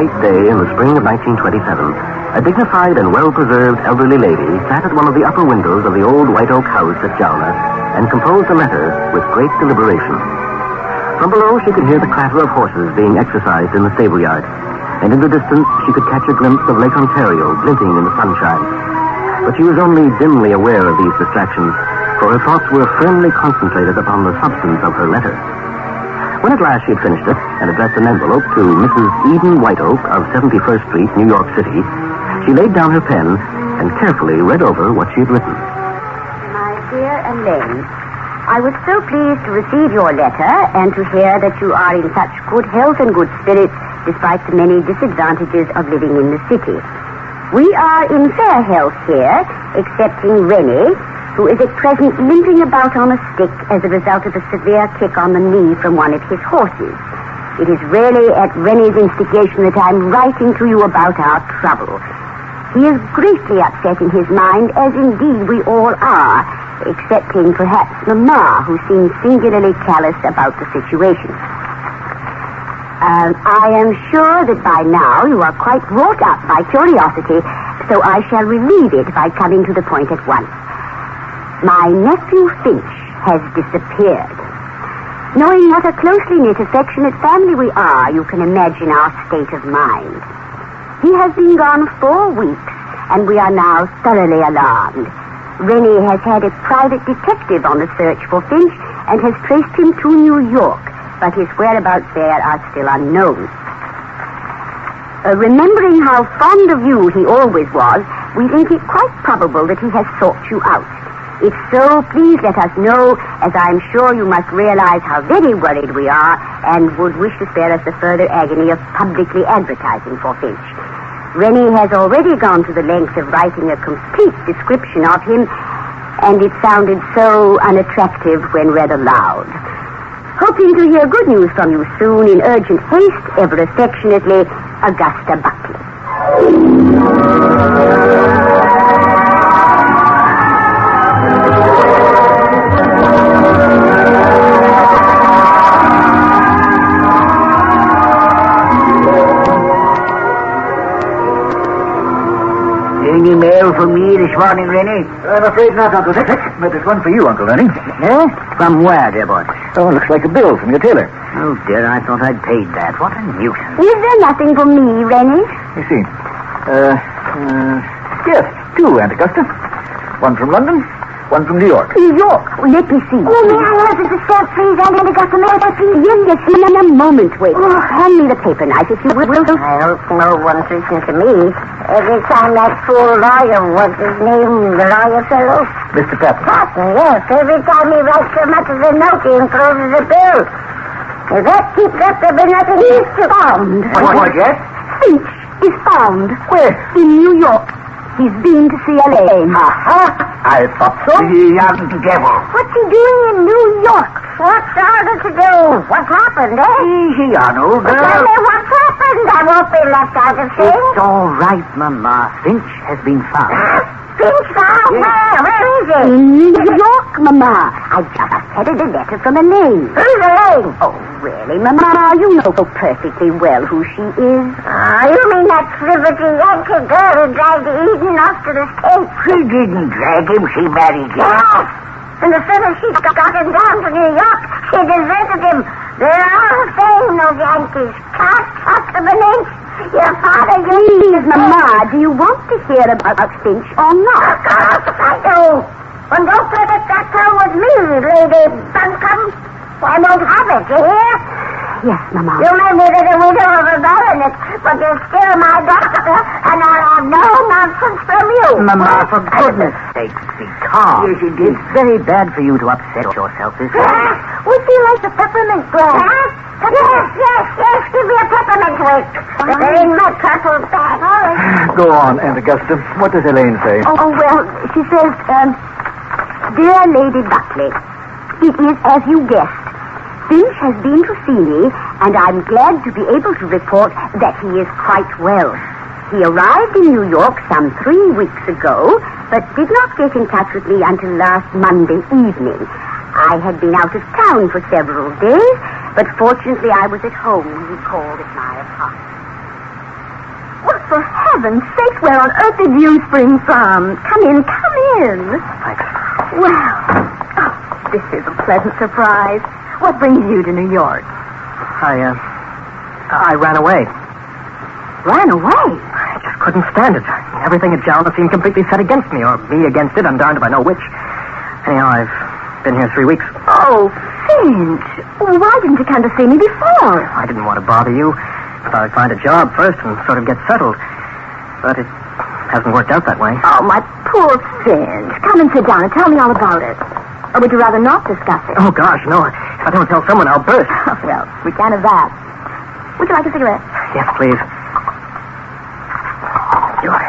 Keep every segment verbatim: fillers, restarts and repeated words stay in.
late day in the spring of nineteen twenty-seven, a dignified and well-preserved elderly lady sat at one of the upper windows of the old white oak house at Jalna and composed a letter with great deliberation. From below, she could hear the clatter of horses being exercised in the stable yard, and in the distance, she could catch a glimpse of Lake Ontario glinting in the sunshine. But she was only dimly aware of these distractions, for her thoughts were firmly concentrated upon the substance of her letter. When at last she had finished it and addressed an envelope to Missus Eden White Oak of seventy-first Street, New York City, she laid down her pen and carefully read over what she had written. My dear Elaine, I was so pleased to receive your letter and to hear that you are in such good health and good spirits despite the many disadvantages of living in the city. We are in fair health here, excepting Rennie, who is at present limping about on a stick as a result of a severe kick on the knee from one of his horses. It is really at Rennie's instigation that I'm writing to you about our trouble. He is greatly upset in his mind, as indeed we all are, excepting perhaps Mamma, who seems singularly callous about the situation. Um, I am sure that by now you are quite wrought up by curiosity, so I shall relieve it by coming to the point at once. My nephew Finch has disappeared. Knowing what a closely knit, affectionate family we are, you can imagine our state of mind. He has been gone four weeks, and we are now thoroughly alarmed. Rennie has had a private detective on the search for Finch and has traced him to New York, but his whereabouts there are still unknown. Uh, remembering how fond of you he always was, we think it quite probable that he has sought you out. If so, please let us know, as I am sure you must realize how very worried we are and would wish to spare us the further agony of publicly advertising for Finch. Rennie has already gone to the length of writing a complete description of him, and it sounded so unattractive when read aloud. Hoping to hear good news from you soon, in urgent haste, ever affectionately, Augusta Buckley. Any mail for me this morning, Rennie? I'm afraid not, Uncle Dick. But there's one for you, Uncle Ernie. Eh? From where, dear boy? Oh, looks like a bill from your tailor. Oh, dear, I thought I'd paid that. What a nuisance. Is there nothing for me, Rennie? You see. Uh, uh, yes, two, Aunt Augusta. One from London, one from New York. New York? Well, let me see. Oh, may I have the stamp, please, Aunt Augusta? May I please? Yes, yes, in a moment, wait. Oh, hand me the paper knife, if you will. I hope no one's listening to me. Every time that fool lawyer, what's his name, the lawyer fellow? Mister Patton. Patton, yes. Every time he writes so much as a note, he encloses a bill. If that keeps up, there'll be nothing else to Found. What, what, yes? Finch is found. Where? In New York. He's been to see Elaine. Aha! I thought so. The young devil. What's he doing in New York? What's all to do? What's happened, eh? Easy on, old girl. Tell me what's happened. I won't be left out of things. It's all right, Mamma. Finch has been found. Finch found? Where? Where is he? In New York, Mamma. I just had a letter from Elaine. Who's Elaine? Oh, really, Mamma? You know so perfectly well who she is. Ah, you mean that liberty Yankee girl who dragged Eden off to the States? She didn't drag him. She married him. Yes. And as soon as she got him down to New York, she deserted him. They're all the same, those Yankees. Can't trust them an inch. Your father, you... Please, Mamma, do you want to hear about Finch or not? Of course I do. And don't forget that tongue with me, Lady Buncombe. I won't have it, you hear? Yes, Mamma. You may be the widow of a baronet, but you're still my daughter, and I'll have no nonsense from you. Mamma, for goodness sakes, be calm. Yes, it is. It's very bad for you to upset yourself this way. Yes, would you like the peppermint glass? Yes, yes, yes, yes, give me a peppermint wick. They're in my purple bag. Go on, Aunt Augusta. What does Elaine say? Oh, oh well, she says, um, Dear Lady Buckley, it is as you guessed. Finch has been to see me, and I'm glad to be able to report that he is quite well. He arrived in New York some three weeks ago, but did not get in touch with me until last Monday evening. I had been out of town for several days, but fortunately I was at home when he called at my apartment. for heaven's sake, where on earth did you spring from? Come in, come in. Thanks. Well, oh, this is a pleasant surprise. What brings you to New York? I, uh, I ran away. Ran away? I just couldn't stand it. Everything at Jalna seemed completely set against me, or me against it. I'm darned if I know which. Anyhow, I've been here three weeks. Oh, Finch. Why didn't you come to see me before? I didn't want to bother you. I thought I'd find a job first and sort of get settled. But it hasn't worked out that way. Oh, my poor Finch. Come and sit down and tell me all about it. Or would you rather not discuss it? Oh, gosh, no. If I don't tell someone, I'll burst. Well, we can't have that. Would you like a cigarette? Yes, please. Sure.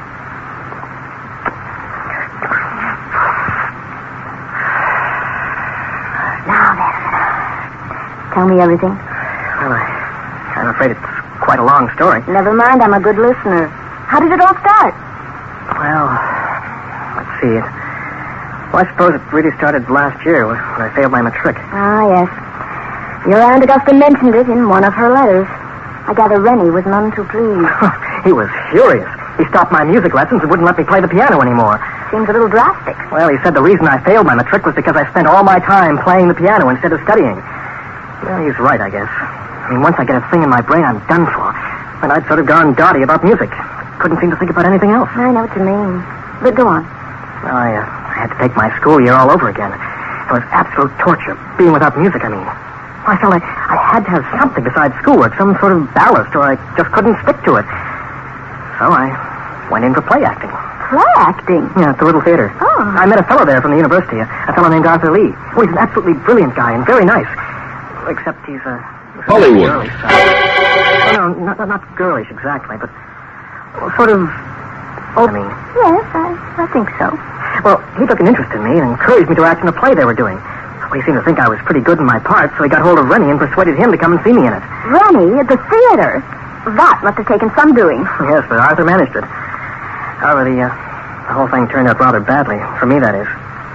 Now then. Tell me everything. Well, I, I'm afraid it's quite a long story. Never mind, I'm a good listener. How did it all start? Well, let's see. Well, I suppose it really started last year when I failed my matric. Ah, yes. Your Aunt Augusta mentioned it in one of her letters. I gather Rennie was none too pleased. He was furious. He stopped my music lessons and wouldn't let me play the piano anymore. Seems a little drastic. Well, he said the reason I failed my matric was because I spent all my time playing the piano instead of studying. Well, he's right, I guess. I mean, once I get a thing in my brain, I'm done for. And I'd sort of gone dotty about music. Couldn't seem to think about anything else. I know what you mean. But go on. Well, I, uh, I had to take my school year all over again. It was absolute torture, being without music, I mean. I felt like I had to have something besides schoolwork, some sort of ballast, or I just couldn't stick to it. So I went in for play acting. Play acting? Yeah, at the Little Theater. Oh. I met a fellow there from the university, a, a fellow named Arthur Lee. Oh, he's an absolutely brilliant guy and very nice. Except he's a... Hollywood. Girlish, so. Oh, no, not, not girlish exactly, but sort of... Oh, I mean... Yes, I, I think so. Well, he took an interest in me and encouraged me to act in a play they were doing. Well, he seemed to think I was pretty good in my part, so he got hold of Rennie and persuaded him to come and see me in it. Rennie at the theater? That must have taken some doing. Yes, but Arthur managed it. However, the, uh, the whole thing turned out rather badly. For me, that is.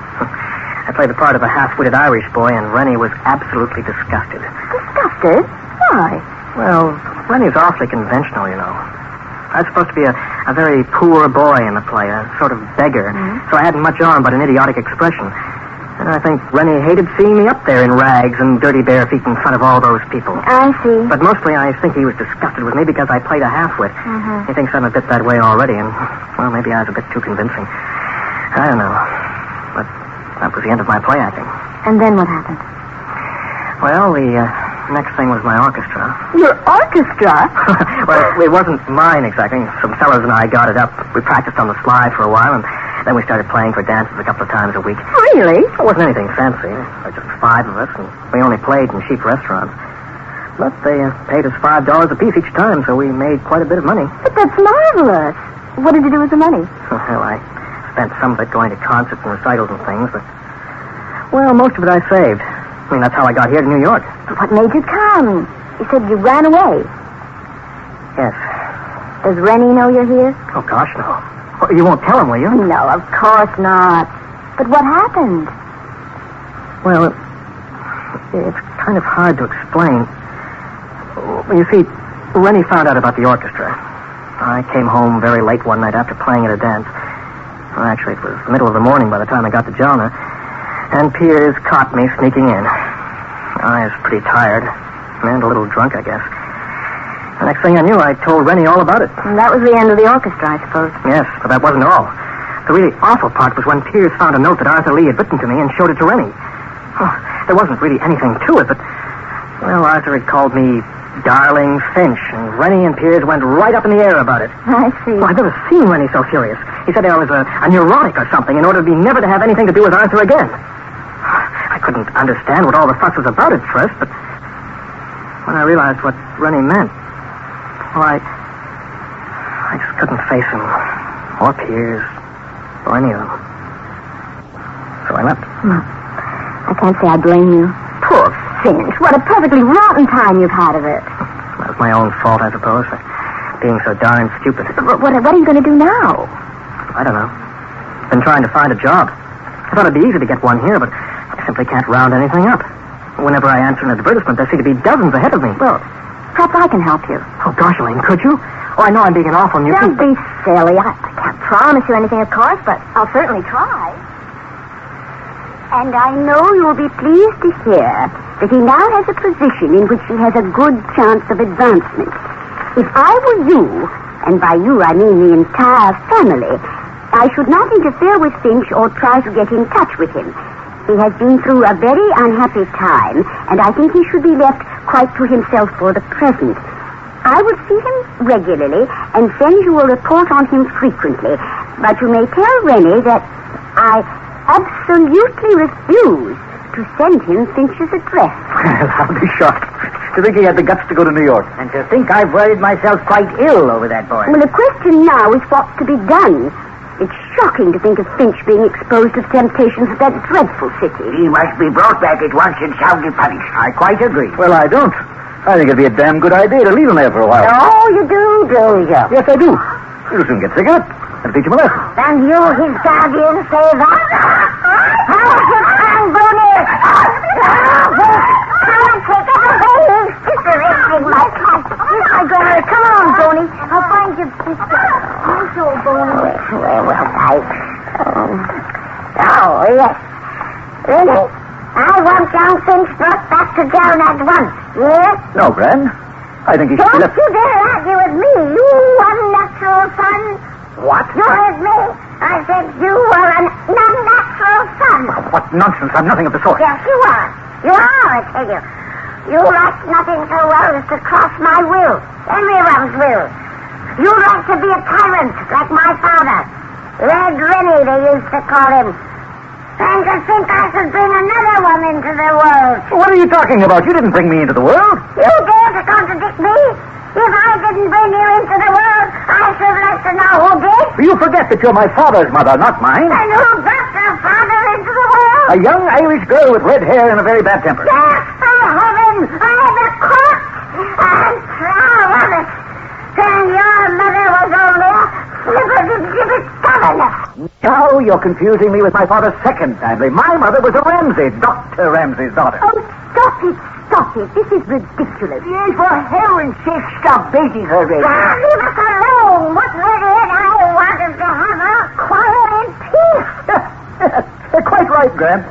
I played the part of a half-witted Irish boy, and Rennie was absolutely disgusted. Disgusted? Why? Well, Rennie's awfully conventional, you know. I was supposed to be a, a very poor boy in the play, a sort of beggar. Mm-hmm. So I hadn't much on but an idiotic expression. And I think Rennie hated seeing me up there in rags and dirty bare feet in front of all those people. I see. But mostly I think he was disgusted with me because I played a half-wit. Mm-hmm. He thinks I'm a bit that way already, and, well, maybe I was a bit too convincing. I don't know. But that was the end of my play acting. And then what happened? Well, the uh, next thing was my orchestra. Your orchestra? Well, it wasn't mine exactly. Some fellows and I got it up. We practiced on the sly for a while, and then we started playing for dances a couple of times a week. Really? It wasn't anything fancy. There were just five of us, and we only played in cheap restaurants. But they uh, paid us five dollars apiece each time, so we made quite a bit of money. But that's marvelous. What did you do with the money? Well, I spent some of it going to concerts and recitals and things, but, well, most of it I saved. I mean, that's how I got here to New York. But what made you come? You said you ran away. Yes. Does Rennie know you're here? Oh, gosh, no. Well, you won't tell him, will you? No, of course not. But what happened? Well, it's kind of hard to explain. You see, Rennie found out about the orchestra. I came home very late one night after playing at a dance. Well, actually, it was the middle of the morning by the time I got to Jalna. And Piers caught me sneaking in. I was pretty tired and a little drunk, I guess. The next thing I knew, I told Rennie all about it. And that was the end of the orchestra, I suppose. Yes, but that wasn't all. The really awful part was when Piers found a note that Arthur Lee had written to me and showed it to Rennie. Oh, there wasn't really anything to it, but, well, Arthur had called me Darling Finch, and Rennie and Piers went right up in the air about it. I see. Well, I've never seen Rennie so furious. He said I was a, a neurotic or something in order to be never to have anything to do with Arthur again. I couldn't understand what all the fuss was about at first, but when I realized what Rennie meant, well, I... I just couldn't face him, or Piers, or any of them. So I left. Hmm. I can't say I blame you. Poor Finch. What a perfectly rotten time you've had of it. That was my own fault, I suppose, for being so darn stupid. But what, what are you going to do now? I don't know. Been trying to find a job. I thought it'd be easy to get one here, but I simply can't round anything up. Whenever I answer an advertisement, there seem to be dozens ahead of me. Well, perhaps I can help you. Oh, gosh, Elaine, could you? Oh, I know I'm being an awful nuisance. Don't be silly. I, I can't promise you anything, of course, but I'll certainly try. And I know you'll be pleased to hear that he now has a position in which he has a good chance of advancement. If I were you, and by you I mean the entire family, I should not interfere with Finch or try to get in touch with him. He has been through a very unhappy time, and I think he should be left quite to himself for the present. I will see him regularly and send you a report on him frequently. But you may tell Rennie that I absolutely refuse to send him Finch's address. Well, I'll be shocked to think he had the guts to go to New York. And to think I've worried myself quite ill over that boy. Well, the question now is what's to be done. It's shocking to think of Finch being exposed to the temptations of that dreadful city. He must be brought back at once and soundly punished. I quite agree. Well, I don't. I think it'd be a damn good idea to leave him there for a while. Oh, you do, do you? Yes, I do. You'll soon get sick of it. And teach him a lesson. And you, his guardian, say that? How is it, Anthony? Come on, take it away. He's directing my cat. My God, come on, Boney. I'll find your sister. Nice old Boney. Where was I? Um, oh, yes. Really? I want young Finch brought back to town at once. Yes? No, Gran. I think he should be Don't left. you dare argue with me, you unnatural son. What? You heard me. I said you were an unnatural son. Oh, what nonsense. I'm nothing of the sort. Yes, you are. You are, I tell you. You like nothing so well as to cross my will, everyone's will. You like to be a tyrant, like my father. Red Rennie, they used to call him. And to think I should bring another one into the world. What are you talking about? You didn't bring me into the world. You dare to contradict me? If I didn't bring you into the world, I should like to know who did. You forget that you're my father's mother, not mine. And who brought your father into the world? A young Irish girl with red hair and a very bad temper. Yes, for heaven, I am a corpse. I'm proud of it. And your mother was only a flibber-gibbet governess. No, you're confusing me with my father's second family. My mother was a Ramsay, Doctor Ramsay's daughter. Oh, stop it, stop it. This is ridiculous. Yes, for heaven's sake, stop baiting her, Red. Now, leave us alone. What was it I wanted to have a quarrel in peace? Quite right, Gran.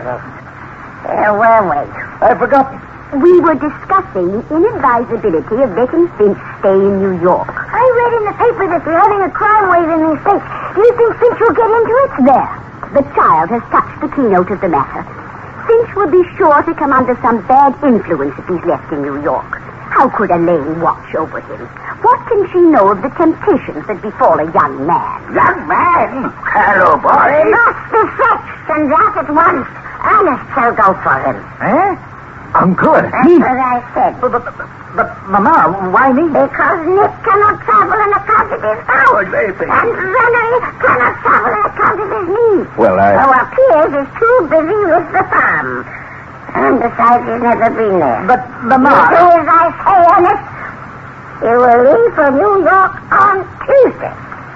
Where were we? I've forgotten. We were discussing the inadvisability of letting Finch stay in New York. I read in the paper that you're having a crime wave in these states. Do you think Finch will get into it? There. The child has touched the keynote of the matter. Finch will be sure to come under some bad influence if he's left in New York. How could Elaine watch over him? What can she know of the temptations that befall a young man? Young man? Hello, He boy. must be fetched, and that at once. Ernest shall go for him. Eh? Uncle? That's what I said. But, but, but, but, Mama, why me? Because Nick cannot travel on account of his house. Oh, baby. And Rennie cannot travel on account of his knees. Well, I... So uh, Piers is too busy with the farm. And besides, he's never been there. But, You Mama... do as I say, Ernest. You will leave for New York on Tuesday.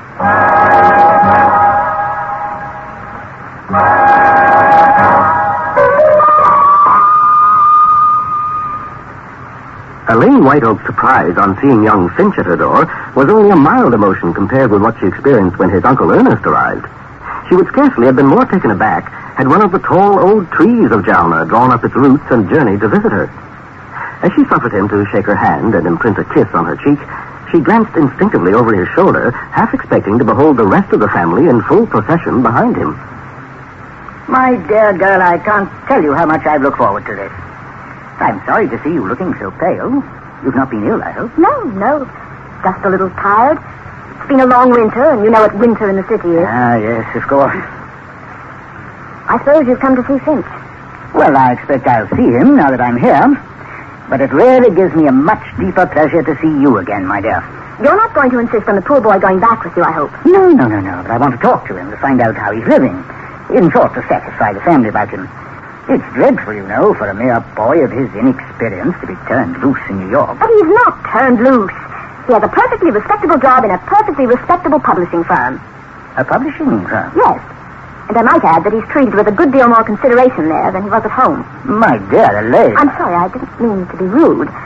Elaine White Oak's surprise on seeing young Finch at her door was only a mild emotion compared with what she experienced when his Uncle Ernest arrived. She would scarcely have been more taken aback had one of the tall old trees of Jalna drawn up its roots and journeyed to visit her. As she suffered him to shake her hand and imprint a kiss on her cheek, she glanced instinctively over his shoulder, half expecting to behold the rest of the family in full procession behind him. My dear girl, I can't tell you how much I look forward to this. I'm sorry to see you looking so pale. You've not been ill, I hope. No, no. Just a little tired. It's been a long winter, and you know what winter in the city is. Ah, yes, of course. I suppose you've come to see Finch. Well, I expect I'll see him now that I'm here. But it really gives me a much deeper pleasure to see you again, my dear. You're not going to insist on the poor boy going back with you, I hope. No, no, no, no. But I want to talk to him to find out how he's living. In short, to satisfy the family about him. It's dreadful, you know, for a mere boy of his inexperience to be turned loose in New York. But he's not turned loose. He has a perfectly respectable job in a perfectly respectable publishing firm. A publishing firm? Yes. And I might add that he's treated with a good deal more consideration there than he was at home. My dear Elaine. I'm sorry, I didn't mean to be rude.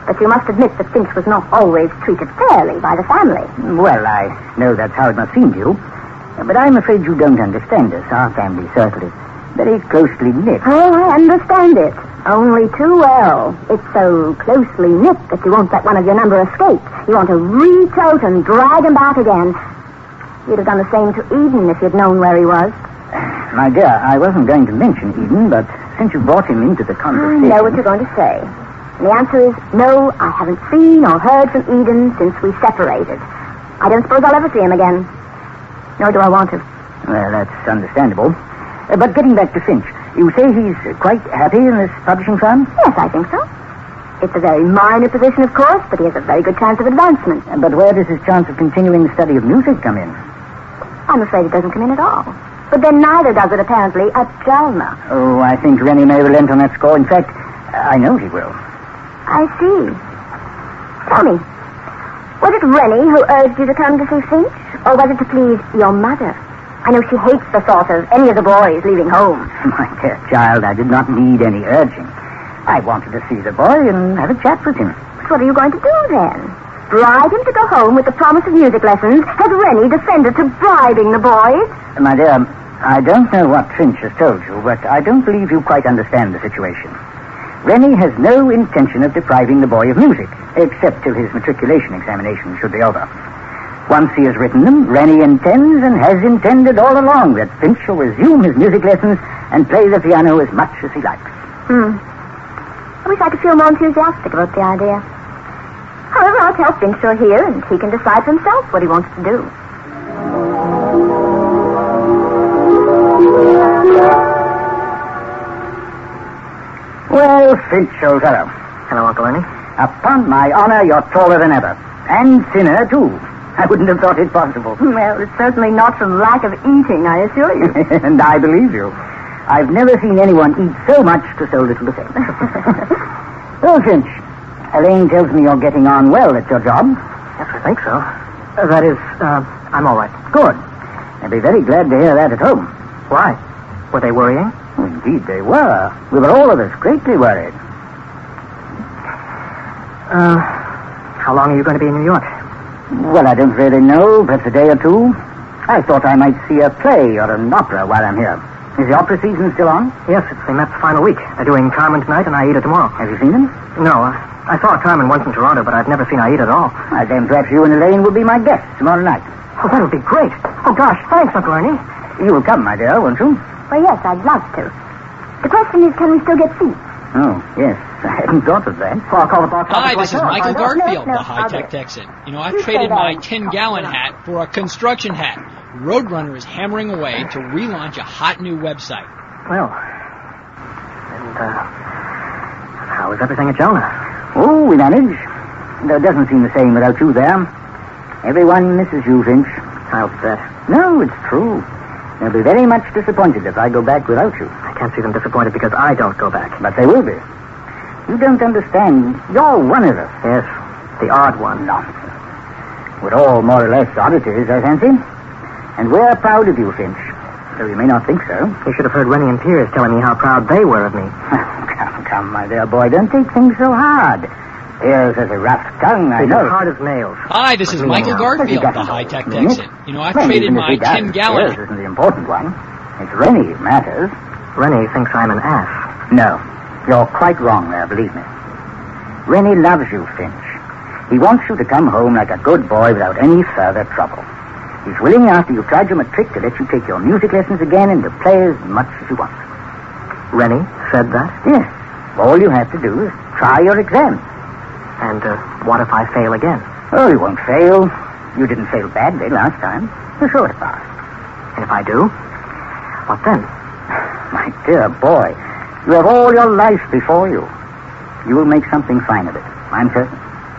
But you must admit that Finch was not always treated fairly by the family. Well, I know that's how it must seem to you. But I'm afraid you don't understand us. Our family circle is very closely knit. Oh, I understand it. Only too well. It's so closely knit that you won't let one of your number escape. You want to reach out and drag him back again. You'd have done the same to Eden if you'd known where he was. My dear, I wasn't going to mention Eden, but since you brought him into the conversation... I know what you're going to say. And the answer is, no, I haven't seen or heard from Eden since we separated. I don't suppose I'll ever see him again. Nor do I want to. Well, that's understandable. Uh, but getting back to Finch, you say he's uh, quite happy in this publishing firm? Yes, I think so. It's a very minor position, of course, but he has a very good chance of advancement. Uh, but where does his chance of continuing the study of music come in? I'm afraid it doesn't come in at all. But then neither does it, apparently, at Jalna. Oh, I think Rennie may relent on that score. In fact, I know he will. I see. Tell me, was it Rennie who urged you to come to see Finch? Or was it to please your mother? I know she hates the thought of any of the boys leaving home. My dear child, I did not need any urging. I wanted to see the boy and have a chat with him. But what are you going to do then? Bribe him to go home with the promise of music lessons? Has Rennie descended to bribing the boys? My dear, I don't know what Finch has told you, but I don't believe you quite understand the situation. Rennie has no intention of depriving the boy of music, except till his matriculation examination should be over. Once he has written them, Rennie intends and has intended all along that Finch shall resume his music lessons and play the piano as much as he likes. Hmm. I wish I could feel more enthusiastic about the idea. However, I'll tell Finch you're here, and he can decide for himself what he wants to do. Well, Finch, old fellow. Hello, Uncle Ernie. Upon my honor, you're taller than ever. And thinner, too. I wouldn't have thought it possible. Well, it's certainly not from lack of eating, I assure you. And I believe you. I've never seen anyone eat so much to so little effect. Well, Finch, Elaine tells me you're getting on well at your job. Yes, I think so. Uh, that is, uh, I'm all right. Good. I'll be very glad to hear that at home. Why? Were they worrying? Oh, indeed they were. We were all of us greatly worried. Uh, how long are you going to be in New York? Well, I don't really know. Perhaps a day or two. I thought I might see a play or an opera while I'm here. Is the opera season still on? Yes, it's the Met's final week. They're doing Carmen tonight and Aida tomorrow. Have you seen them? No, uh, I saw Carmen once in Toronto, but I've never seen Aida at all. Well, then perhaps you and Elaine will be my guests tomorrow night. Oh, that would be great. Oh, gosh, thanks, Uncle Ernie. You will come, my dear, won't you? Well, yes, I'd love to. The question is, can we still get seats? Oh, yes. I hadn't thought of that. Well, I'll call the box Hi, office this is myself. Michael No, no, Garfield, no, the high-tech I'll Texan. You know, I've You traded say my that. ten-gallon hat for a construction hat. Roadrunner is hammering away to relaunch a hot new website. Well, and, uh, how is everything at Jonah? Oh, we manage. Though it doesn't seem the same without you there. Everyone misses you, Finch. I'll bet. No, it's true. They'll be very much disappointed if I go back without you. I can't see them disappointed because I don't go back. But they will be. You don't understand. You're one of us. Yes, the odd one. Nonsense. We're all more or less oddities, I fancy. And we're proud of you, Finch. Though you may not think so. You should have heard Rennie and Piers telling me how proud they were of me. Come, come, my dear boy. Don't take things so hard. Piers has a rough tongue, I He's know. as hard as nails. Hi, this is What do you Michael mean now? Garfield, He the doesn't high-tech know, doesn't he? Texan. You know, I've Well, traded even if my he does, ten-gallon Piers isn't the important one. It's Rennie who matters. Rennie thinks I'm an ass. No, you're quite wrong there, believe me. Rennie loves you, Finch. He wants you to come home like a good boy without any further trouble. He's willing, after you've tried your matric, to let you take your music lessons again and to play as much as you want. Rennie said that? Yes. All you have to do is try your exam. And uh, what if I fail again? Oh, you won't fail. You didn't fail badly last time. You're sure to pass. And if I do, what then? My dear boy, you have all your life before you. You will make something fine of it. I'm certain.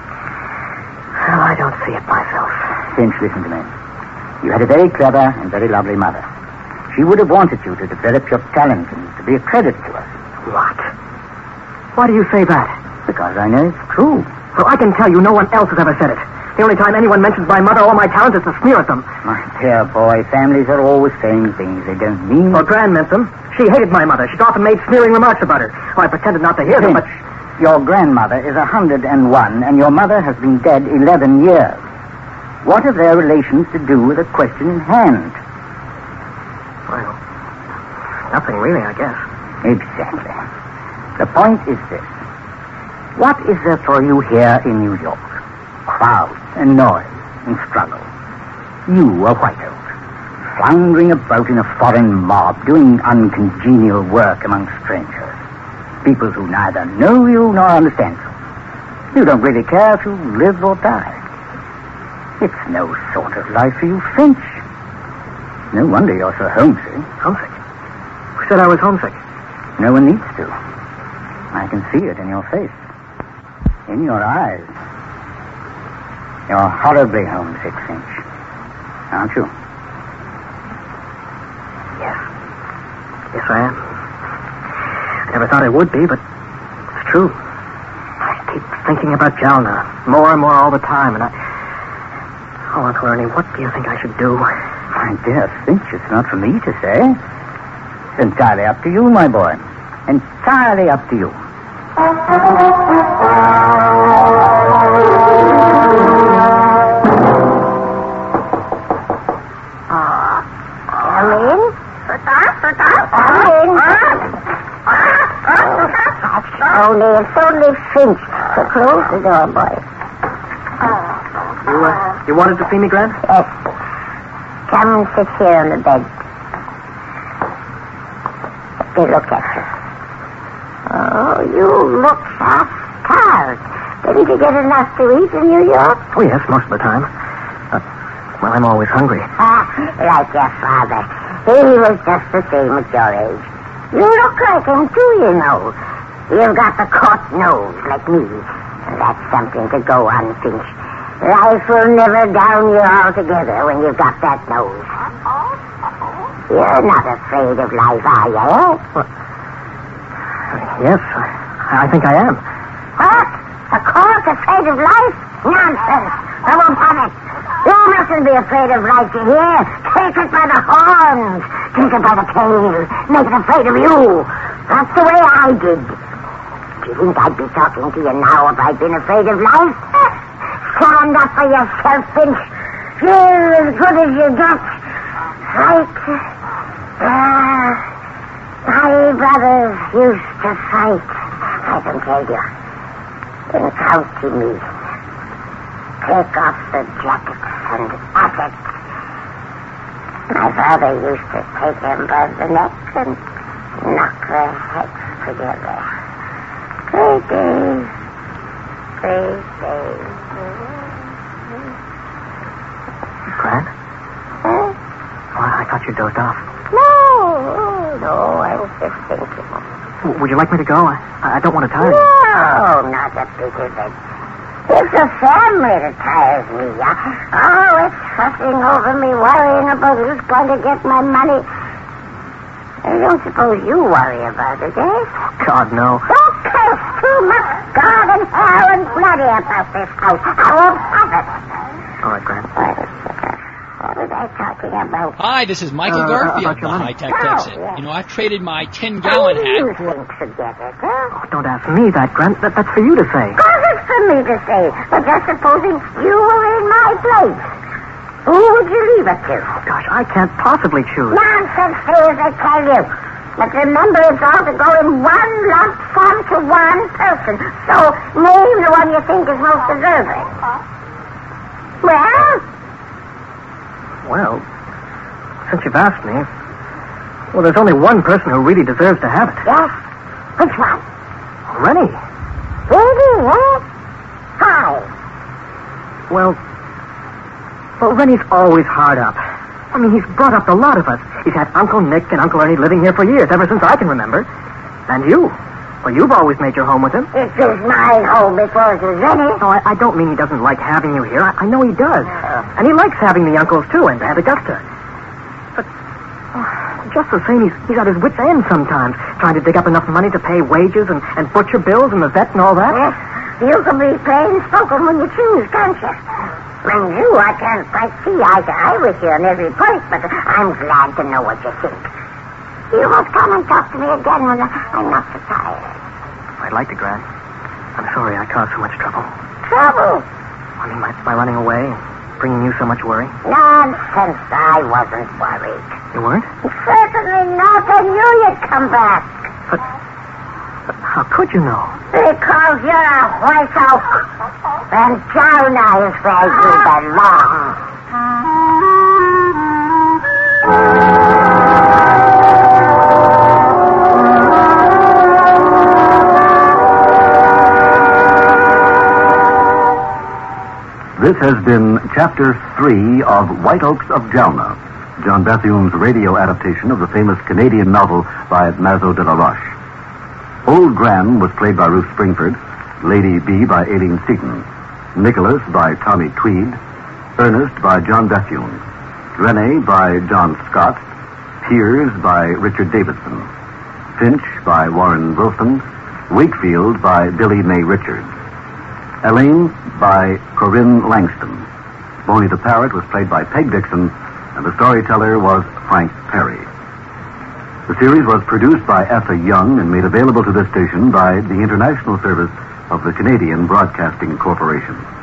Well, I don't see it myself. Finch, listen to me. You had a very clever and very lovely mother. She would have wanted you to develop your talent and to be a credit to us. What? Why do you say that? Because I know it's true. So I can tell you no one else has ever said it. The only time anyone mentions my mother or my talent is to sneer at them. My dear boy, families are always saying things they don't mean. Well, Gran meant them. She hated my mother. She'd often made sneering remarks about her. Oh, I pretended not to hear them, but... Your grandmother is a hundred and one, and your mother has been dead eleven years. What have their relations to do with the question in hand? Well, nothing really, I guess. Exactly. The point is this. What is there for you here in New York? Crowds and noise and struggle. You, a white oak, floundering about in a foreign mob, doing uncongenial work among strangers. People who neither know you nor understand you. You don't really care if you live or die. It's no sort of life for you, Finch. No wonder you're so homesick. Homesick? Who said I was homesick? No one needs to. I can see it in your face. In your eyes. You're horribly homesick, Finch. Aren't you? Yes. Yes, I am. I never thought I would be, but it's true. I keep thinking about Jalna more and more all the time, and I... Oh, Uncle Ernie, what do you think I should do? My dear Finch, it's not for me to say. It's entirely up to you, my boy. Entirely up to you. Come in. Sit down, sit down. Come in. Only, it's only Finch. So close the door, boy. You, uh, you wanted to see me, Gran? Yes. Come and sit here on the bed. Let me look at you. Oh, you look half-starved. Didn't you get enough to eat in New York? Oh, yes, most of the time. But, well, I'm always hungry. Ah, like your father. He was just the same at your age. You look like him, too, you know. You've got the caught nose, like me. That's something to go on, Finch. Life will never down you altogether when you've got that nose. You're not afraid of life, are you, eh? Well, yes, I, I think I am. What? A court afraid of life? Nonsense. I won't have it. You mustn't be afraid of life, you hear? Take it by the horns. Take it by the tail. Make it afraid of you. That's the way I did. Do you think I'd be talking to you now if I'd been afraid of life? Stand up for yourself, Finch. Feel as good as you get. Fight. Ah, my brothers used to fight. I can tell you. In County Meath. Take off the jackets and assets. My father used to take them by the neck and knock their heads together. Great days. Great days. Gran? Huh? Well, I thought you dozed off. No, no, I was just thinking. W- would you like me to go? I, I don't want to tire you. No, not a bit of it. It's the family that tires me. Oh, it's fussing over me, worrying about who's going to get my money. I don't suppose you worry about it, eh? God, no. Don't curse too much God and hell and bloody about this house. I won't have it. All right, Gran. What was I talking about? Hi, this is Michael Uh, Garfield, about the your money. high-tech Oh, Texan. yeah. You know, I've traded my How ten-gallon do you hat for... think to get it, huh? Don't ask me that, Gran. That, that's for you to say. Of course it's for me to say, but just supposing you were in my place. Who would you leave it to? Gosh, I can't possibly choose. Nonsense, say as I tell you. But remember, it's all to go in one lump sum to one person. So, name the one you think is most deserving. Well? Well, since you've asked me, well, there's only one person who really deserves to have it. Yes? Which one? Rennie. Really, eh? How? Well, well, Rennie's always hard up. I mean, he's brought up a lot of us. He's had Uncle Nick and Uncle Ernie living here for years, ever since I can remember. And you. Well, you've always made your home with him. It was my home before it was Rennie. No, I, I don't mean he doesn't like having you here. I, I know he does. And he likes having the uncles, too, and Aunt Augusta. But oh, just the same, he's, he's at his wit's end sometimes, trying to dig up enough money to pay wages and, and butcher bills and the vet and all that. Yes, you can be plain spoken when you choose, can't you? Mind you, I can't quite see eye to eye with you on every point, but I'm glad to know what you think. You must come and talk to me again when I'm not so tired. I'd like to, Gran. I'm sorry I caused so much trouble. Trouble? I mean, by, by running away and bringing you so much worry. Nonsense. I wasn't worried. You weren't? Certainly not. I knew you'd come back. But, but how could you know? Because you're a white oak. And Jonah is where you belong. This has been Chapter three of White Oaks of Jalna, John Bethune's radio adaptation of the famous Canadian novel by Mazo de la Roche. Old Gran was played by Ruth Springford, Lady B by Aileen Seaton, Nicholas by Tommy Tweed, Ernest by John Bethune, Rene by John Scott, Piers by Richard Davidson, Finch by Warren Wilson, Wakefield by Billy May Richards, Elaine by Corinne Langston. Boney the Parrot was played by Peg Dixon, and the storyteller was Frank Perry. The series was produced by Essa Young and made available to this station by the International Service of the Canadian Broadcasting Corporation.